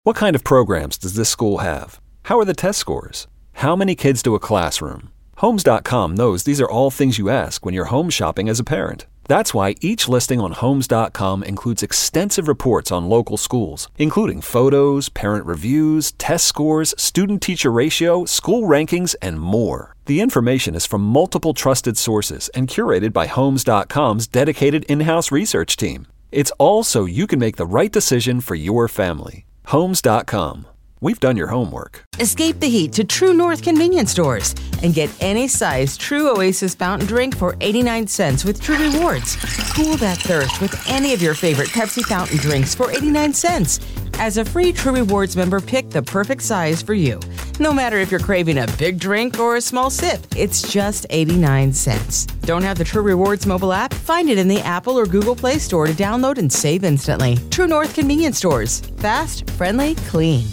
What kind of programs does this school have? How are the test scores? How many kids do a classroom? Homes.com knows these are all things you ask when you're home shopping as a parent. That's why each listing on Homes.com includes extensive reports on local schools, including photos, parent reviews, test scores, student-teacher ratio, school rankings, and more. The information is from multiple trusted sources and curated by Homes.com's dedicated in-house research team. It's all so you can make the right decision for your family. Homes.com. We've done your homework. Escape the heat to True North convenience stores and get any size True Oasis fountain drink for 89 cents with True Rewards. Cool that thirst with any of your favorite Pepsi fountain drinks for 89 cents. As a free True Rewards member, pick the perfect size for you. No matter if you're craving a big drink or a small sip, it's just 89 cents. Don't have the True Rewards mobile app? Find it in the Apple or Google Play Store to download and save instantly. True North convenience stores. Fast, friendly, clean.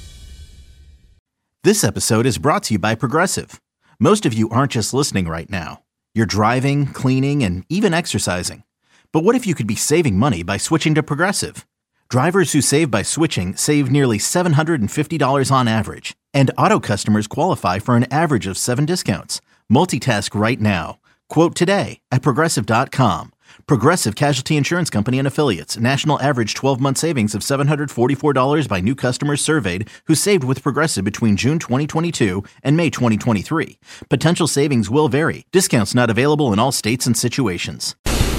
This episode is brought to you by Progressive. Most of you aren't just listening right now. You're driving, cleaning, and even exercising. But what if you could be saving money by switching to Progressive? Drivers who save by switching save nearly $750 on average. And auto customers qualify for an average of 7 discounts. Multitask right now. Quote today at Progressive.com. Progressive Casualty Insurance Company and Affiliates. National average 12-month savings of $744 by new customers surveyed who saved with Progressive between June 2022 and May 2023. Potential savings will vary. Discounts not available in all states and situations.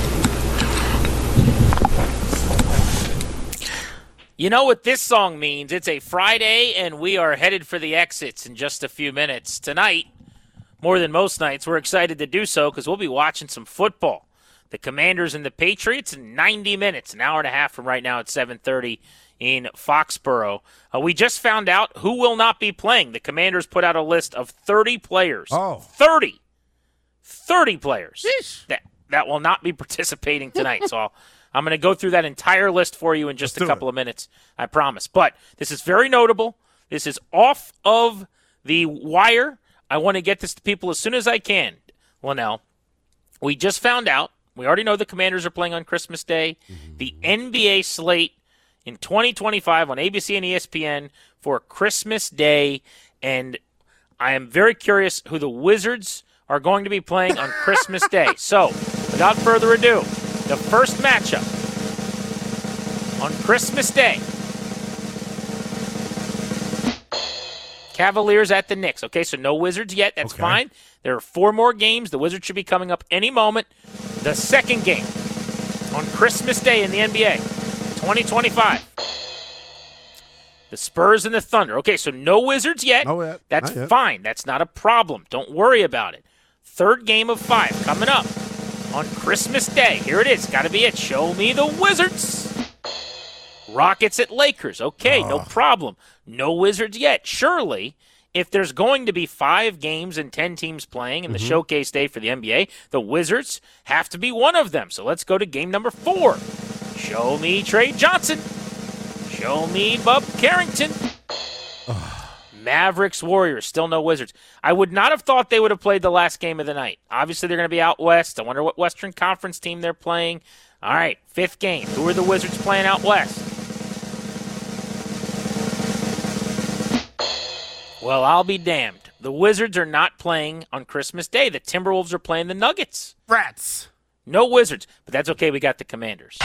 You know what this song means? It's a Friday, and we are headed for the exits in just a few minutes. Tonight, more than most nights, we're excited to do so because we'll be watching some football. The Commanders and the Patriots in 90 minutes, an hour and a half from right now at 7:30 in Foxborough. We just found out who will not be playing. The Commanders put out a list of 30 players. Oh. 30 players Sheesh. that will not be participating tonight. So I'm going to go through that entire list for you in just a couple of minutes, I promise. But this is very notable. This is off of the wire. I want to get this to people as soon as I can, Linnell. We just found out. We already know the Commanders are playing on Christmas Day. The NBA slate in 2025 on ABC and ESPN for Christmas Day. And I am very curious who the Wizards are going to be playing on Christmas Day. So, without further ado, the first matchup on Christmas Day. Cavaliers at the Knicks. Okay, so no Wizards yet. That's fine. There are 4 more games. The Wizards should be coming up any moment. The second game on Christmas Day in the NBA, 2025. The Spurs and the Thunder. Okay, so no Wizards yet. That's fine. That's not a problem. Don't worry about it. Third game of 5 coming up on Christmas Day. Here it is. Got to be it. Show me the Wizards. Rockets at Lakers. Okay, no problem. No Wizards yet. Surely, if there's going to be 5 games and 10 teams playing in the showcase day for the NBA, the Wizards have to be one of them. So let's go to game number 4. Show me Trey Johnson. Show me Bub Carrington. Mavericks, Warriors, still no Wizards. I would not have thought they would have played the last game of the night. Obviously, they're going to be out west. I wonder what Western Conference team they're playing. All right, 5th game. Who are the Wizards playing out west? Well, I'll be damned. The Wizards are not playing on Christmas Day. The Timberwolves are playing the Nuggets. Rats. No Wizards, but that's okay. We got the Commanders.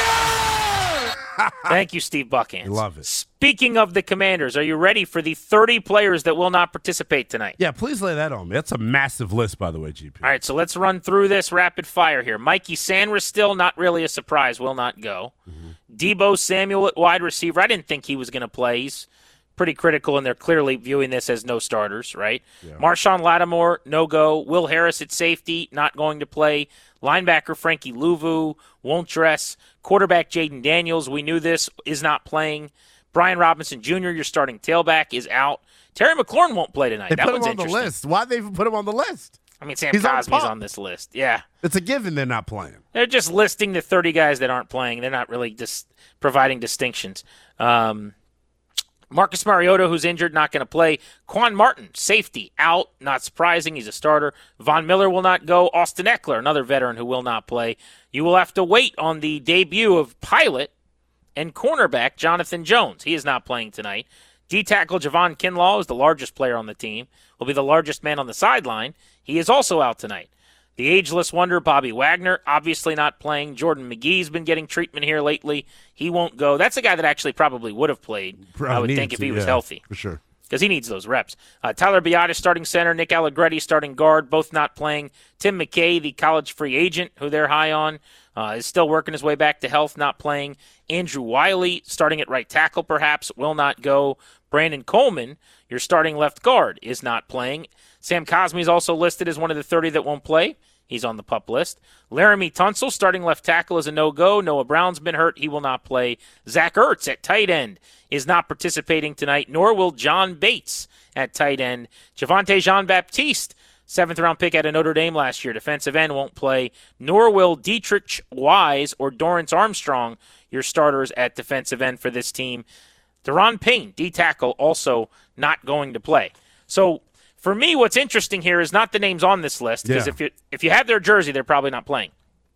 Thank you, Steve Buckhantz. I love it. Speaking of the Commanders, are you ready for the 30 players that will not participate tonight? Yeah, please lay that on me. That's a massive list, by the way, GP. All right, so let's run through this rapid fire here. Mikey Sanders still not really a surprise, will not go. Deebo Samuel at wide receiver. I didn't think he was going to play. He's pretty critical, and they're clearly viewing this as no starters, right? Yeah. Marshawn Lattimore, no go. Will Harris at safety, not going to play. Linebacker Frankie Louvu, won't dress. Quarterback Jaden Daniels, we knew this, is not playing. Brian Robinson Jr., your starting tailback, is out. Terry McLaurin won't play tonight. They that put him one's on the interesting. list. Why'd they even put him on the list? I mean, Sam Cosmi's on this list. Yeah. It's a given they're not playing. They're just listing the 30 guys that aren't playing. They're not really just providing distinctions. Marcus Mariota, who's injured, not going to play. Quan Martin, safety, out. Not surprising. He's a starter. Von Miller will not go. Austin Eckler, another veteran who will not play. You will have to wait on the debut of Pilot and cornerback Jonathan Jones. He is not playing tonight. D-tackle Javon Kinlaw is the largest player on the team, will be the largest man on the sideline. He is also out tonight. The ageless wonder Bobby Wagner, obviously not playing. Jordan McGee's been getting treatment here lately. He won't go. That's a guy that actually probably would have played, I would think, if he was healthy. For sure. Because he needs those reps. Tyler Biadasz starting center, Nick Allegretti starting guard, both not playing. Tim McKay, the college free agent, who they're high on, is still working his way back to health, not playing. Andrew Wiley, starting at right tackle perhaps, will not go. Brandon Coleman, your starting left guard, is not playing. Sam Cosmi is also listed as one of the 30 that won't play. He's on the PUP list. Laramie Tunsil, starting left tackle, is a no-go. Noah Brown's been hurt. He will not play. Zach Ertz at tight end is not participating tonight, nor will John Bates at tight end. Javonte Jean-Baptiste, 7th-round pick out of Notre Dame last year, defensive end, won't play, nor will Dietrich Wise or Dorrance Armstrong, your starters at defensive end for this team. Deron Payne, D-tackle, also not going to play. So for me, what's interesting here is not the names on this list, because if you have their jersey, they're probably not playing.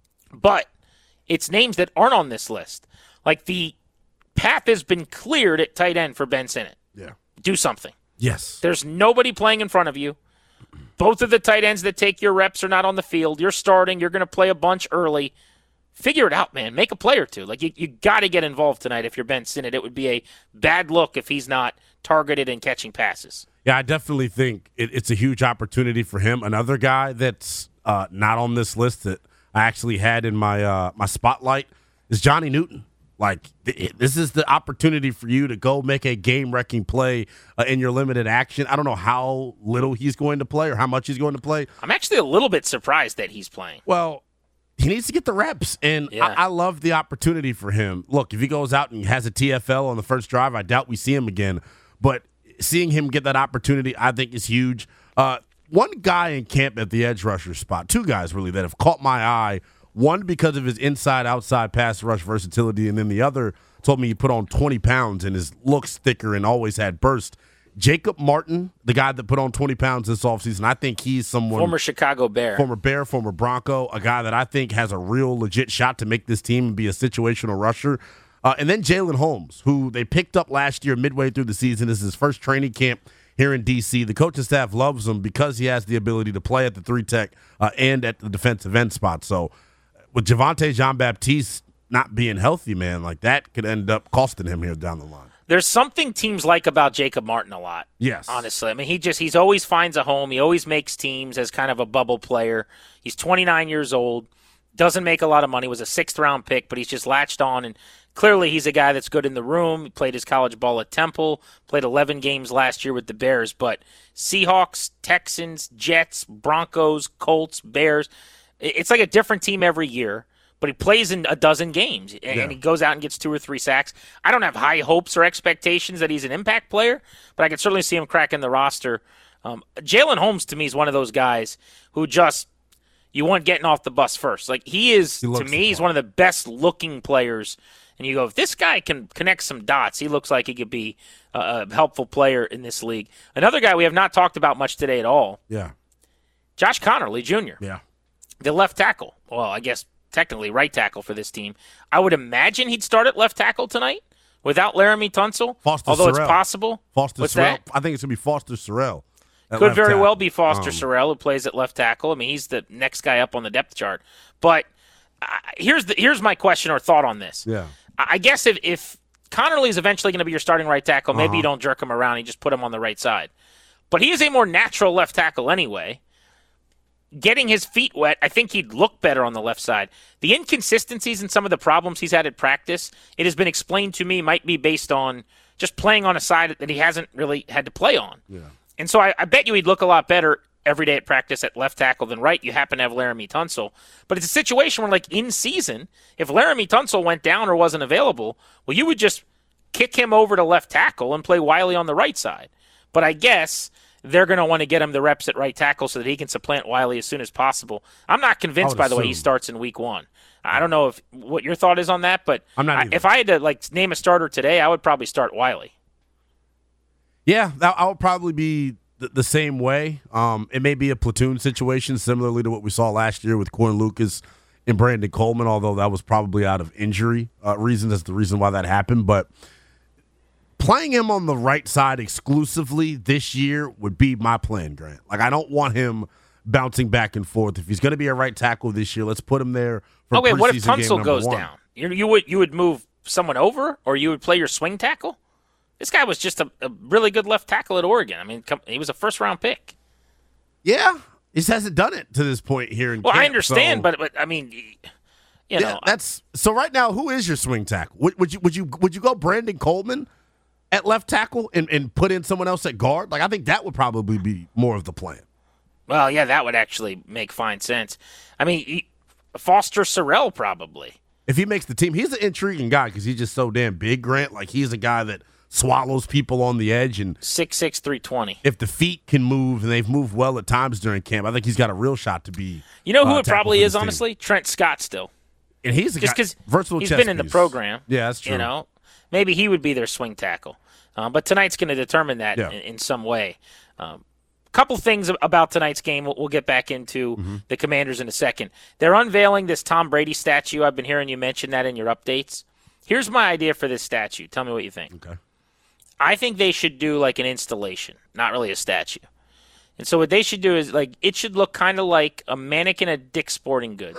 But it's names that aren't on this list. Like the path has been cleared at tight end for Ben Sinnott. Yeah. Do something. Yes. There's nobody playing in front of you. Both of the tight ends that take your reps are not on the field. You're starting. You're going to play a bunch early. Figure it out, man. Make a play or two. Like you got to get involved tonight if you're Ben Sinnott. It would be a bad look if he's not targeted and catching passes. Yeah, I definitely think it's a huge opportunity for him. Another guy that's not on this list that I actually had in my my spotlight is Johnny Newton. Like, this is the opportunity for you to go make a game-wrecking play in your limited action. I don't know how little he's going to play or how much he's going to play. I'm actually a little bit surprised that he's playing. Well, he needs to get the reps, and I love the opportunity for him. Look, if he goes out and has a TFL on the first drive, I doubt we see him again. But seeing him get that opportunity, I think, is huge. One guy in camp at the edge rusher spot, two guys really that have caught my eye, one because of his inside-outside pass rush versatility, and then the other told me he put on 20 pounds and his looks thicker and always had burst. Jacob Martin, the guy that put on 20 pounds this offseason, I think he's someone. Former Chicago Bear, former Bronco, a guy that I think has a real legit shot to make this team and be a situational rusher. And then Jalen Holmes, who they picked up last year midway through the season. This is his first training camp here in D.C. The coaching staff loves him because he has the ability to play at the 3-tech and at the defensive end spot. So with Javonte Jean-Baptiste not being healthy, man, like that could end up costing him here down the line. There's something teams like about Jacob Martin a lot. Yes. Honestly. I mean, he's always finds a home. He always makes teams as kind of a bubble player. He's 29 years old, doesn't make a lot of money, was a 6th-round pick, but he's just latched on, and clearly he's a guy that's good in the room. He played his college ball at Temple, played 11 games last year with the Bears, but Seahawks, Texans, Jets, Broncos, Colts, Bears, it's like a different team every year. But he plays in a dozen games, and he goes out and gets 2 or 3 sacks. I don't have high hopes or expectations that he's an impact player, but I can certainly see him cracking the roster. Jalen Holmes, to me, is one of those guys who just you want getting off the bus first. Like he's one of the best-looking players. And you go, if this guy can connect some dots, he looks like he could be a helpful player in this league. Another guy we have not talked about much today at all. Yeah. Josh Connerly Jr. Yeah. The left tackle. Well, I guess technically right tackle for this team. I would imagine he'd start at left tackle tonight without Laramie Tunsil, although it's possible. What's that? I think it's going to be Foster Sorrell. Could very well be Foster Sorrell, who plays at left tackle. I mean, he's the next guy up on the depth chart. But here's my question or thought on this. Yeah. I guess if Connerly is eventually going to be your starting right tackle, maybe you don't jerk him around. You just put him on the right side. But he is a more natural left tackle anyway. Getting his feet wet, I think he'd look better on the left side. The inconsistencies and some of the problems he's had at practice, it has been explained to me, might be based on just playing on a side that he hasn't really had to play on. Yeah. And so I bet you he'd look a lot better every day at practice at left tackle than right. You happen to have Laramie Tunsil. But it's a situation where, like, in season, if Laramie Tunsil went down or wasn't available, well, you would just kick him over to left tackle and play Wiley on the right side. But I guess they're going to want to get him the reps at right tackle so that he can supplant Wiley as soon as possible. I'm not convinced, by the way, he starts in week 1. I don't know what your thought is on that, but I'm not either. If I had to name a starter today, I would probably start Wiley. Yeah, I would probably be the same way. It may be a platoon situation, similarly to what we saw last year with Corn Lucas in Brandon Coleman, although that was probably out of injury reasons. That's the reason why that happened. But playing him on the right side exclusively this year would be my plan, Grant. Like, I don't want him bouncing back and forth. If he's going to be a right tackle this year, let's put him there for okay, what if preseason game Tunsil goes 1. down? You would move someone over, or you would play your swing tackle? This guy was just a really good left tackle at Oregon. I mean, he was a first-round pick. Yeah, he just hasn't done it to this point here in camp. I understand, but I mean, you know, that's so. Right now, who is your swing tackle? Would you go Brandon Coleman at left tackle and put in someone else at guard? Like, I think that would probably be more of the plan. Well, yeah, that would actually make fine sense. I mean, Foster Sorrell probably. If he makes the team, he's an intriguing guy because he's just so damn big, Grant. Like, he's a guy that swallows people on the edge. And 6'6", 320. If the feet can move, and they've moved well at times during camp, I think he's got a real shot to be. You know who it probably is, honestly? Trent Scott still. And he's just because versatile he's chess been in the piece. program. Yeah, that's true. You know, maybe he would be their swing tackle. But tonight's going to determine that in some way. Couple things about tonight's game we'll get back into the Commanders in a second. They're unveiling this Tom Brady statue. I've been hearing you mention that in your updates. Here's my idea for this statue. Tell me what you think. Okay. I think they should do like an installation, not really a statue. And so what they should do is, like, it should look kind of like a mannequin at Dick's Sporting Goods.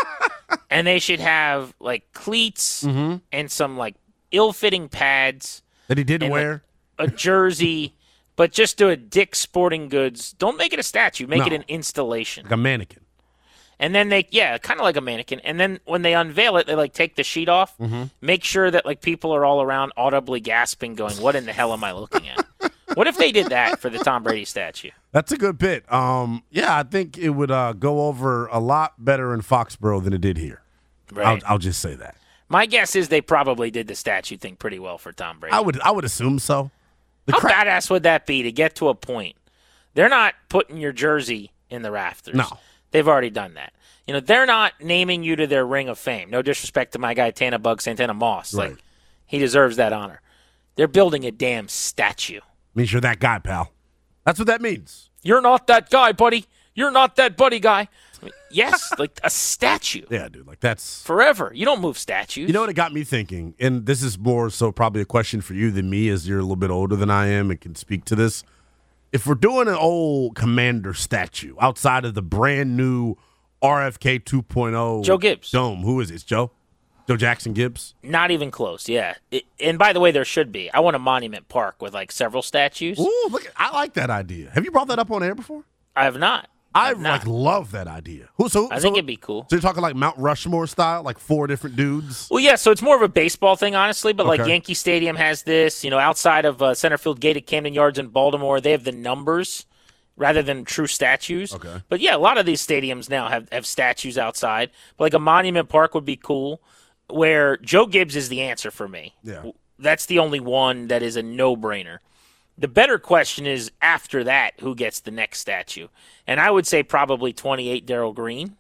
And they should have like cleats and some like ill-fitting pads that he didn't wear, like, a jersey. But just do a Dick's Sporting Goods. Don't make it a statue. Make it an installation. Like a mannequin. And then kind of like a mannequin. And then when they unveil it, they like take the sheet off. Make sure that like people are all around audibly gasping, going, "What in the hell am I looking at?" What if they did that for the Tom Brady statue? That's a good bit. Yeah, I think it would go over a lot better in Foxborough than it did here. Right. I'll just say that. My guess is they probably did the statue thing pretty well for Tom Brady. I would assume so. How badass would that be to get to a point? They're not putting your jersey in the rafters. No. They've already done that. You know, they're not naming you to their Ring of Fame. No disrespect to my guy Tannabug Santana Moss. Right. Like, he deserves that honor. They're building a damn statue. Means you're that guy, pal. That's what that means. You're not that guy, buddy. You're not that buddy guy. I mean, yes, like a statue. Yeah, dude. Like, that's forever. You don't move statues. You know what it got me thinking? And this is more so probably a question for you than me, as you're a little bit older than I am and can speak to this. If we're doing an old Commander statue outside of the brand new RFK 2.0 Joe Gibbs dome, who is it? It's Joe Jackson Gibbs? Not even close, yeah. And by the way, there should be. I want a monument park with like several statues. Ooh, look! I like that idea. Have you brought that up on air before? I have not. I like love that idea. I think it'd be cool. So you're talking like Mount Rushmore style, like 4 different dudes? Well, yeah. So it's more of a baseball thing, honestly. But like Yankee Stadium has this. You know, outside of center field gate at Camden Yards in Baltimore, they have the numbers rather than true statues. Okay. But yeah, a lot of these stadiums now have statues outside. But like a monument park would be cool. Where Joe Gibbs is the answer for me. Yeah. That's the only one that is a no-brainer. The better question is, after that, who gets the next statue? And I would say probably 28 Darrell Green.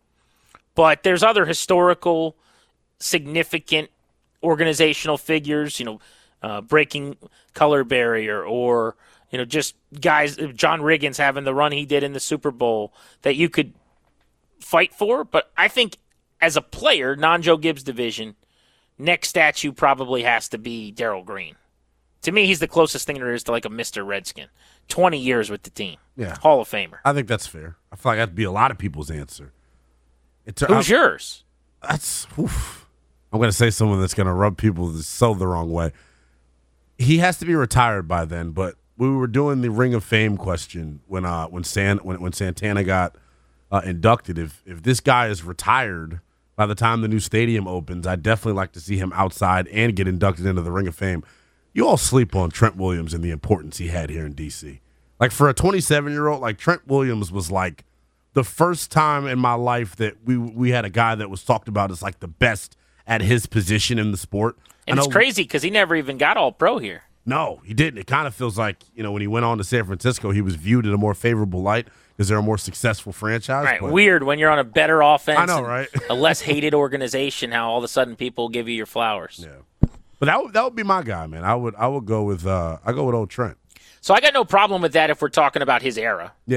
But there's other historical, significant organizational figures, you know, breaking color barrier, or, you know, just guys, John Riggins having the run he did in the Super Bowl that you could fight for. But I think as a player, non-Joe Gibbs division, next statue probably has to be Darrell Green. To me, he's the closest thing there is to like a Mr. Redskin. 20 years with the team. Yeah. Hall of Famer. I think that's fair. I feel like that'd be a lot of people's answer. Who's yours? That's, oof. I'm going to say someone that's going to rub people so the wrong way. He has to be retired by then, but we were doing the Ring of Fame question when Santana got inducted. If this guy is retired by the time the new stadium opens, I'd definitely like to see him outside and get inducted into the Ring of Fame. You all sleep on Trent Williams and the importance he had here in D.C. Like, for a 27-year-old, like, Trent Williams was like the first time in my life that we had a guy that was talked about as like the best at his position in the sport. And it's crazy because he never even got all pro here. No, he didn't. It kind of feels like, you know, when he went on to San Francisco, he was viewed in a more favorable light because they're a more successwill franchise. Right, weird when you're on a better offense. I know, right? A less hated organization, how all of a sudden people give you your flowers. Yeah. But that would be my guy, man. I would go with old Trent. So I got no problem with that if we're talking about his era. Yeah.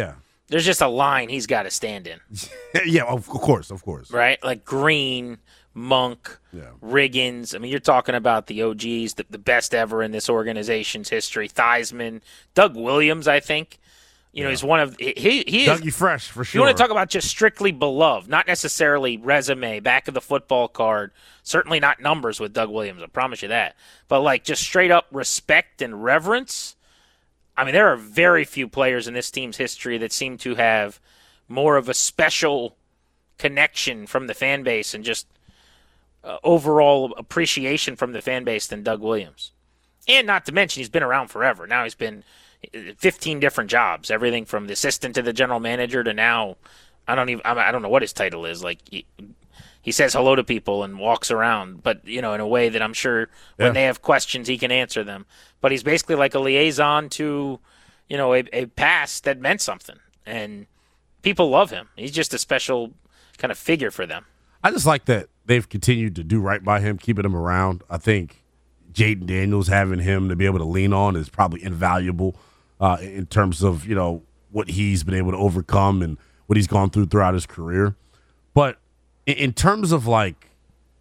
there's just a line he's got to stand in. Yeah, of course. Right? Like Green, Monk, Riggins. I mean, you're talking about the OGs, the best ever in this organization's history. Theismann, Doug Williams, I think. He's one of he is Dougie Fresh for sure. You want to talk about just strictly beloved, not necessarily resume, back of the football card. Certainly not numbers with Doug Williams, I promise you that. But like just straight up respect and reverence. I mean, there are very few players in this team's history that seem to have more of a special connection from the fan base and just overall appreciation from the fan base than Doug Williams. And not to mention, he's been around forever. Now he's been 15 different jobs, everything from the assistant to the general manager to now. I don't know what his title is. Like he says hello to people and walks around, but in a way that I'm sure when they have questions, he can answer them. But he's basically like a liaison to, a past that meant something, and people love him. He's just a special kind of figure for them. I just like that they've continued to do right by him, keeping him around. I think Jaden Daniels having him to be able to lean on is probably invaluable in terms of, what he's been able to overcome and what he's gone through throughout his career. But in terms of, like,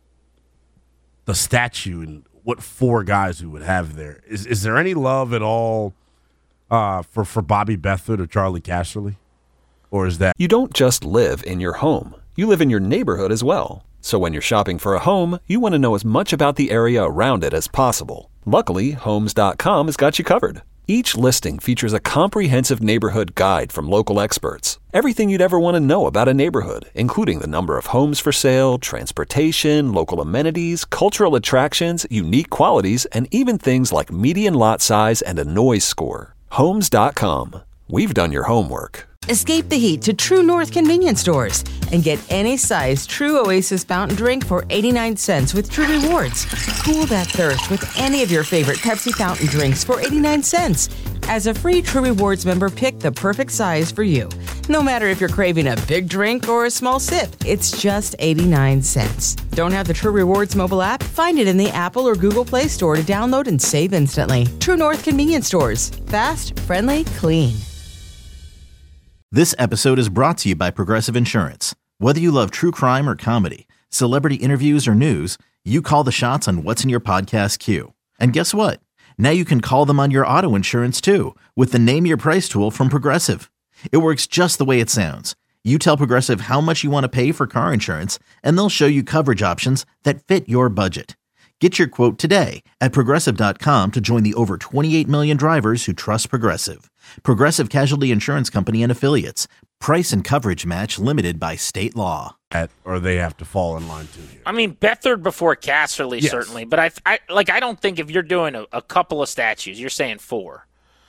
the statue and what 4 guys we would have there, is there any love at all for Bobby Beathard or Charlie Casserly? Or is that... You don't just live in your home. You live in your neighborhood as well. So when you're shopping for a home, you want to know as much about the area around it as possible. Luckily, Homes.com has got you covered. Each listing features a comprehensive neighborhood guide from local experts. Everything you'd ever want to know about a neighborhood, including the number of homes for sale, transportation, local amenities, cultural attractions, unique qualities, and even things like median lot size and a noise score. Homes.com. We've done your homework. Escape the heat to True North convenience stores and get any size True Oasis fountain drink for 89 cents with True Rewards. Cool that thirst with any of your favorite Pepsi fountain drinks for 89 cents. As a free True Rewards member, pick the perfect size for you. No matter if you're craving a big drink or a small sip, it's just 89 cents. Don't have the True Rewards mobile app? Find it in the Apple or Google Play Store to download and save instantly. True North convenience stores. Fast, friendly, clean. This episode is brought to you by Progressive Insurance. Whether you love true crime or comedy, celebrity interviews or news, you call the shots on what's in your podcast queue. And guess what? Now you can call them on your auto insurance too with the Name Your Price tool from Progressive. It works just the way it sounds. You tell Progressive how much you want to pay for car insurance, and they'll show you coverage options that fit your budget. Get your quote today at Progressive.com to join the over 28 million drivers who trust Progressive. Progressive Casualty Insurance Company and Affiliates. Price and coverage match limited by state law. Or they have to fall in line too here. I mean, Beathard before Casserly, yes. Certainly. But I don't think if you're doing a couple of statues, you're saying 4.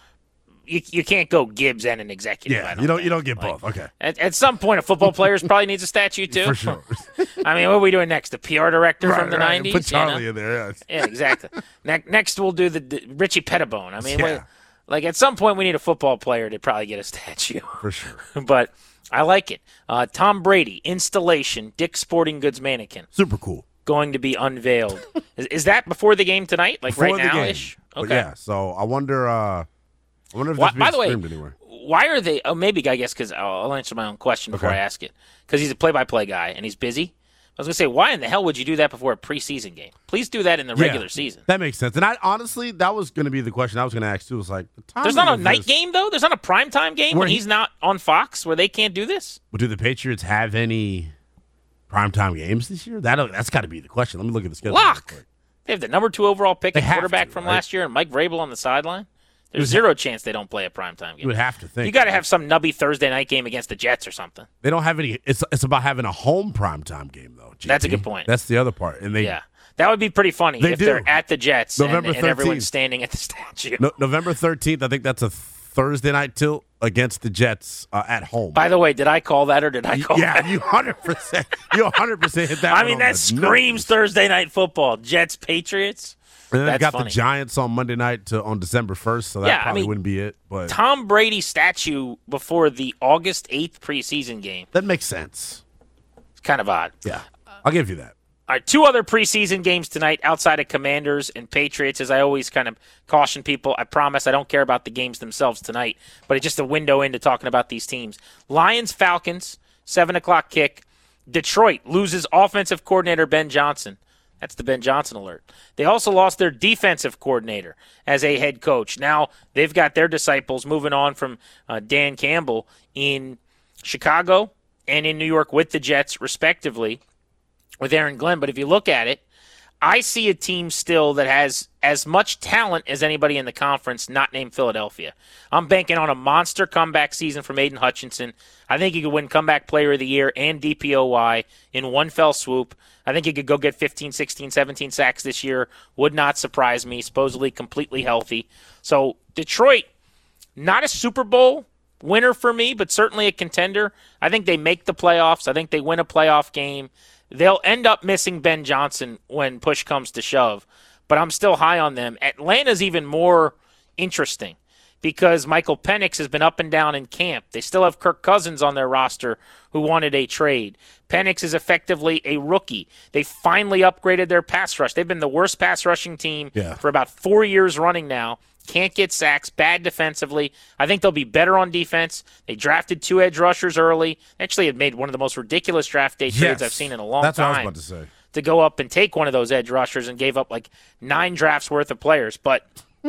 You can't go Gibbs and an executive. Yeah, you don't get both. Okay. At some point, a football player probably needs a statue too. For sure. I mean, what are we doing next? The PR director from the 90s? Put Charlie in there. Yeah, yeah, exactly. Next, we'll do the Richie Pettibone. I mean, at some point, we need a football player to probably get a statue. For sure. But I like it. Tom Brady installation, Dick's Sporting Goods mannequin. Super cool. Going to be unveiled. Is that before the game tonight? Like before right now-ish? Okay. But yeah. So I wonder if this being streamed anywhere. Why are they? Oh, maybe, I guess, because I'll answer my own question before I ask it. Because he's a play-by-play guy, and he's busy. I was going to say, why in the hell would you do that before a preseason game? Please do that in the regular season. That makes sense. And honestly, that was going to be the question I was going to ask, too. It was like, there's not a night game, though? There's not a primetime game when he's not on Fox where they can't do this? But do the Patriots have any primetime games this year? That's got to be the question. Let me look at the schedule. Lock! They have the number 2 overall pick and quarterback from last year and Mike Vrabel on the sideline. There's zero chance they don't play a primetime game. You would have to think. You got to have some nubby Thursday night game against the Jets or something. They don't have any. It's about having a home primetime game, though. GT. That's a good point. That's the other part. And that would be pretty funny if they're at the Jets and November 13th. Everyone's standing at the statue. November 13th, I think that's a Thursday night tilt against the Jets at home. By the way, did I call that or did I call that? Yeah, you 100%. You 100% hit that. I mean, that screams Thursday night football. Jets, Patriots. And then they've got the Giants on Monday night on December 1st, so that probably wouldn't be it. But Tom Brady statue before the August 8th preseason game. That makes sense. It's kind of odd. Yeah, I'll give you that. All right, 2 other preseason games tonight outside of Commanders and Patriots. As I always kind of caution people, I promise I don't care about the games themselves tonight, but it's just a window into talking about these teams. Lions-Falcons, 7 o'clock kick. Detroit loses offensive coordinator Ben Johnson. That's the Ben Johnson alert. They also lost their defensive coordinator as a head coach. Now they've got their disciples moving on from Dan Campbell in Chicago and in New York with the Jets, respectively, with Aaron Glenn. But if you look at it, I see a team still that has as much talent as anybody in the conference, not named Philadelphia. I'm banking on a monster comeback season from Aiden Hutchinson. I think he could win Comeback Player of the Year and DPOY in one fell swoop. I think he could go get 15, 16, 17 sacks this year. Would not surprise me. Supposedly completely healthy. So Detroit, not a Super Bowl winner for me, but certainly a contender. I think they make the playoffs. I think they win a playoff game. They'll end up missing Ben Johnson when push comes to shove, but I'm still high on them. Atlanta's even more interesting because Michael Penix has been up and down in camp. They still have Kirk Cousins on their roster who wanted a trade. Penix is effectively a rookie. They finally upgraded their pass rush. They've been the worst pass rushing team for about 4 years running now. Can't get sacks, bad defensively. I think they'll be better on defense. They drafted 2 edge rushers early. Actually, had made one of the most ridiculous draft day trades I've seen in a long time. That's what I was about to say. To go up and take one of those edge rushers and gave up like 9 drafts worth of players. But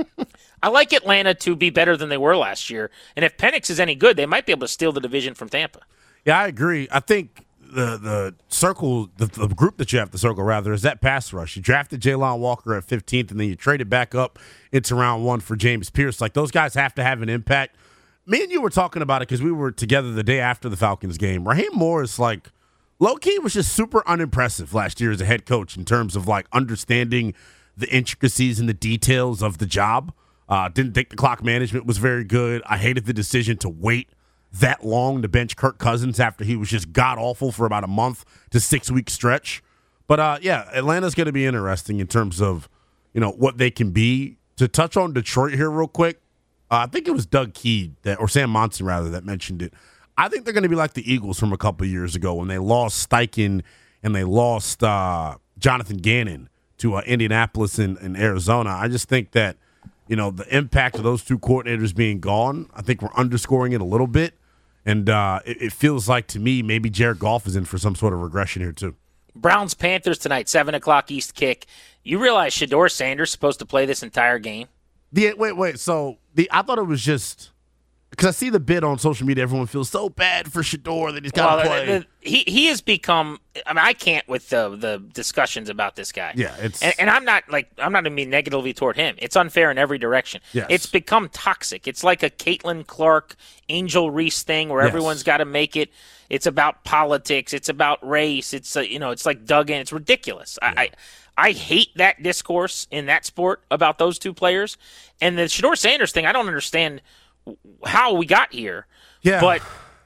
I like Atlanta to be better than they were last year. And if Penix is any good, they might be able to steal the division from Tampa. Yeah, I agree. I think the circle, the group that you have to circle, rather, is that pass rush. You drafted Jalon Walker at 15th, and then you traded back up into round 1 for James Pierce. Like, those guys have to have an impact. Me and you were talking about it because we were together the day after the Falcons game. Raheem Morris, like, low-key was just super unimpressive last year as a head coach in terms of, like, understanding the intricacies and the details of the job. Didn't think the clock management was very good. I hated the decision to wait that long to bench Kirk Cousins after he was just god-awful for about a month to 6-week stretch. But, yeah, Atlanta's going to be interesting in terms of, you know, what they can be. To touch on Detroit here real quick, I think it was Doug Keed, or Sam Monson, rather, that mentioned it. I think they're going to be like the Eagles from a couple of years ago when they lost Steichen and they lost Jonathan Gannon to Indianapolis and Arizona. I just think that, you know, the impact of those 2 coordinators being gone, I think we're underscoring it a little bit. And it feels like, to me, maybe Jared Goff is in for some sort of regression here, too. Browns-Panthers tonight, 7 o'clock East kick. You realize Shedeur Sanders is supposed to play this entire game? Wait. So I thought it was just because I see the bid on social media. Everyone feels so bad for Shedeur that he's got to play. He has become. I mean, I can't with the discussions about this guy. Yeah, it's and I'm not going to be negatively toward him. It's unfair in every direction. Yes. It's become toxic. It's like a Caitlin Clark, Angel Reese thing where everyone's got to make it. It's about politics. It's about race. It's it's like Duggan. It's ridiculous. Yeah. I hate that discourse in that sport about those 2 players. And the Shedeur Sanders thing, I don't understand how we got here. Yeah. But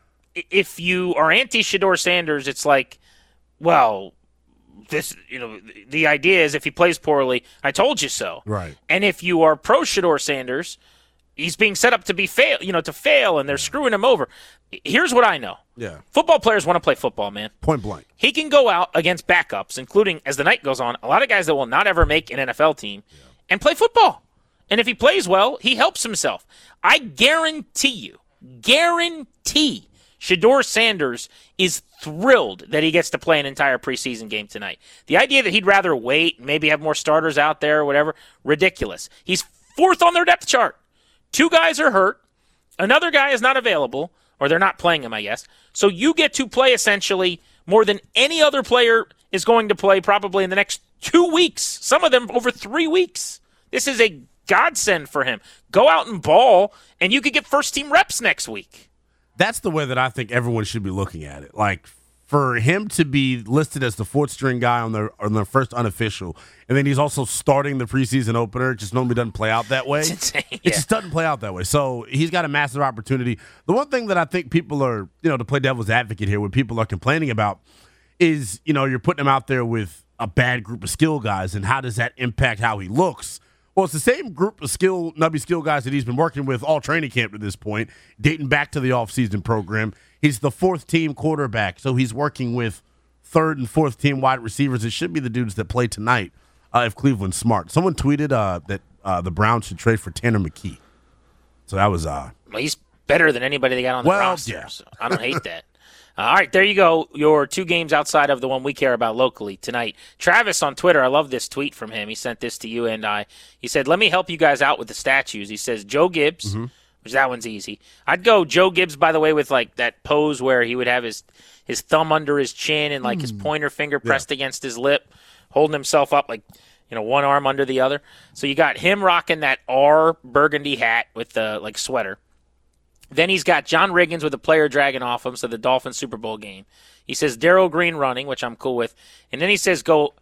if you are anti-Shedeur Sanders, it's like, well, this, the idea is if he plays poorly, I told you so. Right. And if you are pro-Shedeur Sanders, he's being set up to fail, and they're screwing him over. Here's what I know. Yeah. Football players want to play football, man. Point blank. He can go out against backups, including, as the night goes on, a lot of guys that will not ever make an NFL team, and play football. And if he plays well, he helps himself. I guarantee Shedeur Sanders is thrilled that he gets to play an entire preseason game tonight. The idea that he'd rather wait and maybe have more starters out there or whatever, ridiculous. He's 4th on their depth chart. 2 guys are hurt. Another guy is not available, or they're not playing him, I guess. So you get to play essentially more than any other player is going to play probably in the next 2 weeks. Some of them over 3 weeks. This is a godsend for him. Go out and ball, and you could get first-team reps next week. That's the way that I think everyone should be looking at it. Like, for him to be listed as the 4th-string guy on their first unofficial, and then he's also starting the preseason opener, it just normally doesn't play out that way. It's insane. It just doesn't play out that way. So he's got a massive opportunity. The one thing that I think people are, to play devil's advocate here, what people are complaining about is, you're putting him out there with a bad group of skill guys, and how does that impact how he looks? Well, it's the same group of nubby skill guys that he's been working with all training camp to this point, dating back to the offseason program. He's the 4th-team quarterback, so he's working with third and fourth team wide receivers. It should be the dudes that play tonight if Cleveland's smart. Someone tweeted that the Browns should trade for Tanner McKee. So that was well, he's better than anybody they got on the roster. Yeah. So I don't hate that. All right, there you go. Your 2 games outside of the one we care about locally tonight. Travis on Twitter, I love this tweet from him. He sent this to you and I. He said, let me help you guys out with the statues. He says, Joe Gibbs, which that one's easy. I'd go Joe Gibbs, by the way, with like that pose where he would have his thumb under his chin and like his pointer finger pressed against his lip, holding himself up like, one arm under the other. So you got him rocking that R burgundy hat with the like sweater. Then he's got John Riggins with a player dragging off him, so the Dolphins Super Bowl game. He says Darryl Green running, which I'm cool with. And then he says go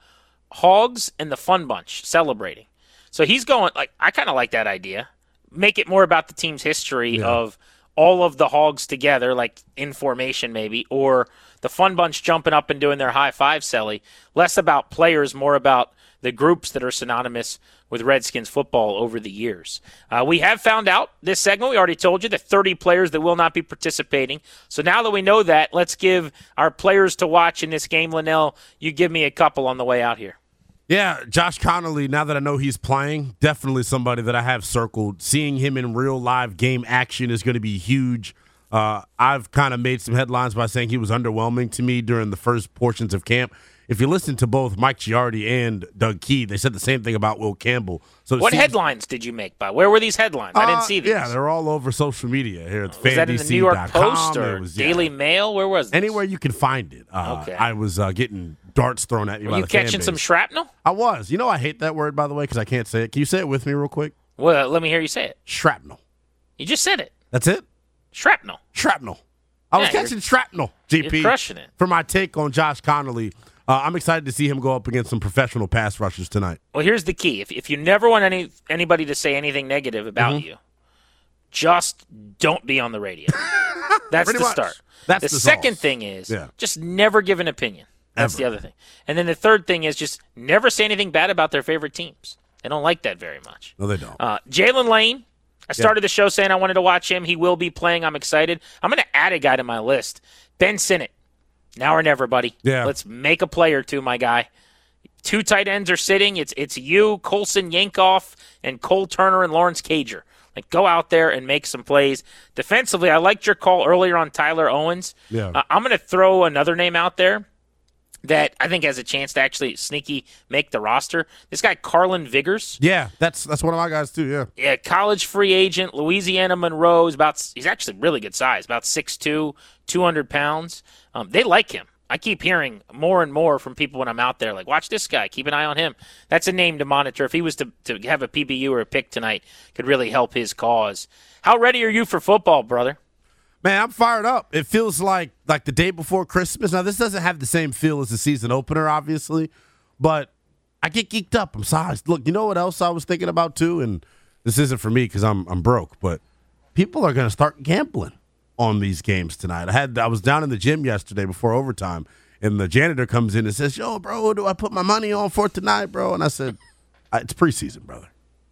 Hogs and the Fun Bunch celebrating. So he's going, like, I kind of like that idea. Make it more about the team's history of all of the Hogs together, like in formation maybe, or the Fun Bunch jumping up and doing their high five celly. Less about players, more about the groups that are synonymous with Redskins football over the years. We have found out this segment, we already told you, the 30 players that will not be participating. So now that we know that, let's give our players to watch in this game. Linnell, you give me a couple on the way out here. Yeah, Josh Connolly, now that I know he's playing, definitely somebody that I have circled. Seeing him in real live game action is going to be huge. I've kind of made some headlines by saying he was underwhelming to me during the first portions of camp. If you listen to both Mike Giardi and Doug Key, they said the same thing about Will Campbell. So what headlines did you make by? Where were these headlines? I didn't see these. Yeah, they're all over social media here at Was that in the New York Post or Daily Mail? Where was this? Anywhere you can find it. Okay. I was getting darts thrown at me by the fan base. Were you catching some shrapnel? I was. You know I hate that word, by the way, because I can't say it. Can you say it with me real quick? Well, let me hear you say it. Shrapnel. You just said it. That's it? Shrapnel. Shrapnel. I was catching shrapnel, GP. You're crushing it. For my take on Josh Connolly. I'm excited to see him go up against some professional pass rushers tonight. Well, here's the key. If you never want anybody to say anything negative about you, just don't be on the radio. That's the start. That's the second thing is just never give an opinion. That's the other thing. And then the third thing is just never say anything bad about their favorite teams. They don't like that very much. No, they don't. Jalen Lane, I started the show saying I wanted to watch him. He will be playing. I'm excited. I'm going to add a guy to my list. Ben Sinnott. Now or never, buddy. Yeah. Let's make a play or two, my guy. 2 tight ends are sitting. It's you, Colson Yankoff, and Cole Turner and Lawrence Cager. Like, go out there and make some plays. Defensively, I liked your call earlier on Tyler Owens. Yeah. I'm going to throw another name out there that I think has a chance to actually sneaky make the roster. This guy, Carlin Vigors. Yeah, that's one of my guys too, yeah. Yeah, college free agent, Louisiana Monroe. He's actually really good size, about 6'2", 200 pounds. They like him. I keep hearing more and more from people when I'm out there, like, watch this guy, keep an eye on him. That's a name to monitor. If he was to have a PBU or a pick tonight, could really help his cause. How ready are you for football, brother? Man, I'm fired up. It feels like the day before Christmas. Now, this doesn't have the same feel as the season opener, obviously, but I get geeked up. I'm sorry. Look, you know what else I was thinking about, too? And this isn't for me because I'm broke, but people are going to start gambling on these games tonight. I was down in the gym yesterday before overtime, and the janitor comes in and says, yo, bro, what do I put my money on for tonight, bro? And I said, it's preseason, brother.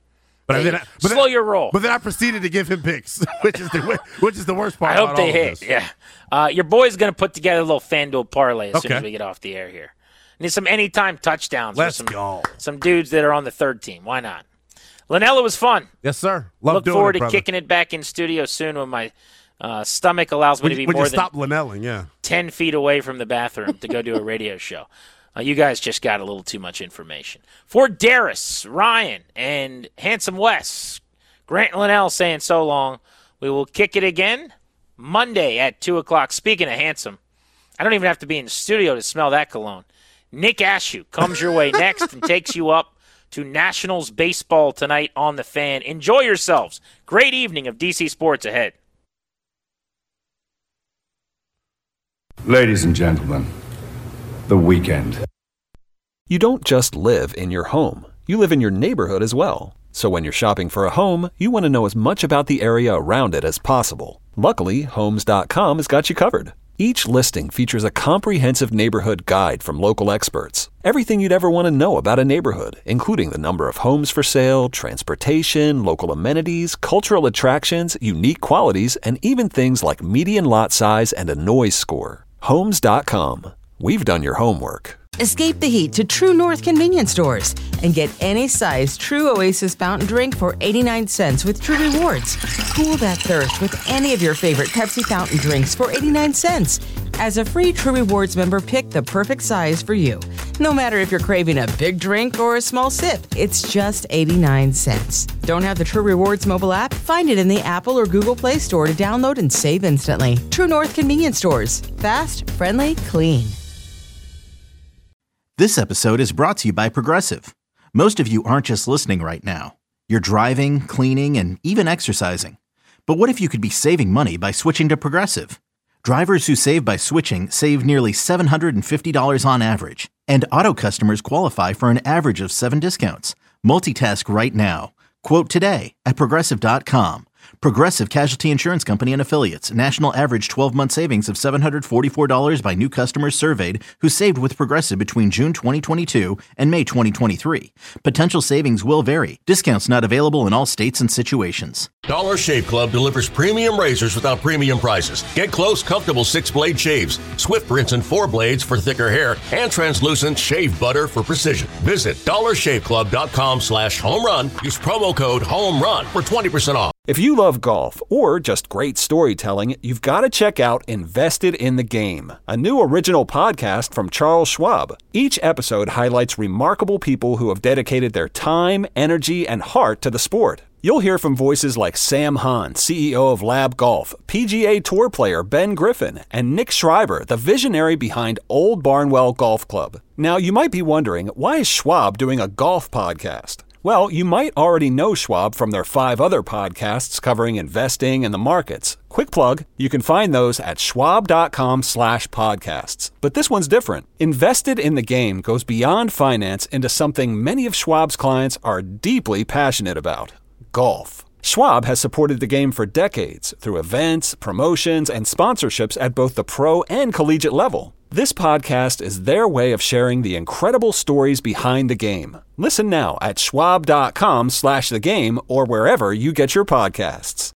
Slow your roll. But then I proceeded to give him picks, which is the worst part. I hope they hit. Yeah, your boy's going to put together a little FanDuel parlay as soon as we get off the air here. Need some anytime touchdowns. Let's go. Some dudes that are on the third team. Why not? Linnell, it was fun. Yes, sir. Look forward to kicking it back in studio soon when my stomach allows me to be more than stop Linnelling, 10 feet away from the bathroom to go do a radio show. You guys just got a little too much information. For Darius, Ryan, and Handsome Wes, Grant and Linnell saying so long. We will kick it again Monday at 2 o'clock. Speaking of handsome, I don't even have to be in the studio to smell that cologne. Nick Ashew comes your way next and takes you up to Nationals baseball tonight on The Fan. Enjoy yourselves. Great evening of DC Sports ahead. Ladies and gentlemen, the weekend. You don't just live in your home. You live in your neighborhood as well. So when you're shopping for a home, you want to know as much about the area around it as possible. Luckily, Homes.com has got you covered. Each listing features a comprehensive neighborhood guide from local experts. Everything you'd ever want to know about a neighborhood, including the number of homes for sale, transportation, local amenities, cultural attractions, unique qualities, and even things like median lot size and a noise score. Homes.com. we've done your homework. Escape the heat to True North convenience stores and get any size True Oasis fountain drink for 89 cents with True Rewards. Cool that thirst with any of your favorite Pepsi fountain drinks for 89 cents. As a free True Rewards member, pick the perfect size for you. No matter if you're craving a big drink or a small sip, it's just 89 cents. Don't have the True Rewards mobile app? Find it in the Apple or Google Play Store to download and save instantly. True North convenience stores. Fast, friendly, clean. This episode is brought to you by Progressive. Most of you aren't just listening right now. You're driving, cleaning, and even exercising. But what if you could be saving money by switching to Progressive? Drivers who save by switching save nearly $750 on average. And auto customers qualify for an average of 7 discounts. Multitask right now. Quote today at Progressive.com. Progressive Casualty Insurance Company and Affiliates. National average 12-month savings of $744 by new customers surveyed who saved with Progressive between June 2022 and May 2023. Potential savings will vary. Discounts not available in all states and situations. Dollar Shave Club delivers premium razors without premium prices. Get close, comfortable 6-blade shaves, swift rinse and 4 blades for thicker hair, and translucent shave butter for precision. Visit dollarshaveclub.com/homerun. Use promo code HOMERUN for 20% off. If you love golf or just great storytelling, you've got to check out Invested in the Game, a new original podcast from Charles Schwab. Each episode highlights remarkable people who have dedicated their time, energy, and heart to the sport. You'll hear from voices like Sam Hahn, CEO of Lab Golf, PGA Tour player Ben Griffin, and Nick Schreiber, the visionary behind Old Barnwell Golf Club. Now, you might be wondering, why is Schwab doing a golf podcast? Well, you might already know Schwab from their 5 other podcasts covering investing and the markets. Quick plug, you can find those at schwab.com/podcasts. But this one's different. Invested in the Game goes beyond finance into something many of Schwab's clients are deeply passionate about: golf. Schwab has supported the game for decades through events, promotions, and sponsorships at both the pro and collegiate level. This podcast is their way of sharing the incredible stories behind the game. Listen now at schwab.com/thegame or wherever you get your podcasts.